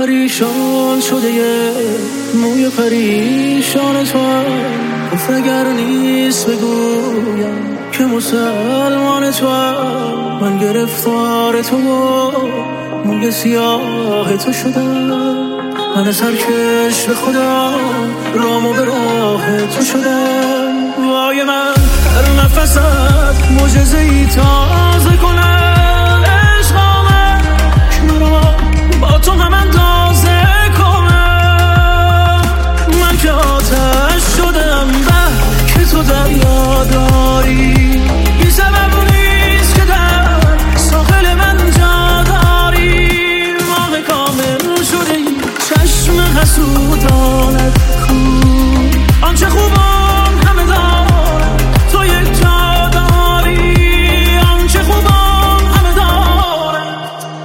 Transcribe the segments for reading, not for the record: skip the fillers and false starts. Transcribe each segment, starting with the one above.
پریشان شده یه موی پریشان تو گفت اگر نیست بگویم که مسلمان تو من گرفتار تو موی سیاه تو شدم من سرکش به خدا رامو به راه تو شدم وای من هر نفست معجزه‌ای تازه کنم عشق آمد که مرا با تو هم اندازه کنم من که آتش شدم به که تو دریا داری بی سبب نیست که در ساحل من جا داری ماه کامل شده ای چشم حسودانت کو آنچه خوبان همه دارم تو یک جا داری آنچه خوبان همه دارم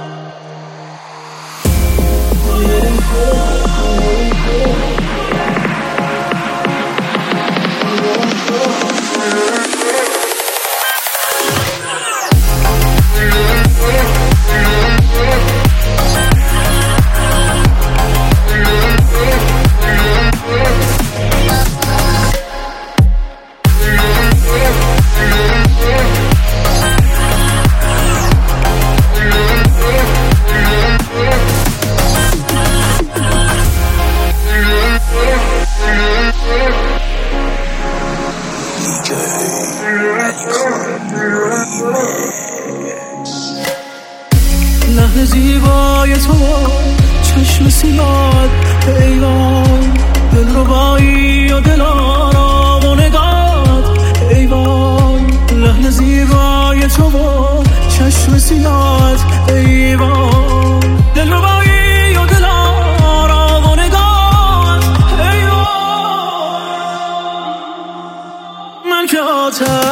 لحن زیبای تو چشم سیاد ایوان دلربایی و دلارام و نگات ایوان لحن زیبای تو چشم سیاد ایوان دلربایی و دلارام و نگات ایوان من که آتش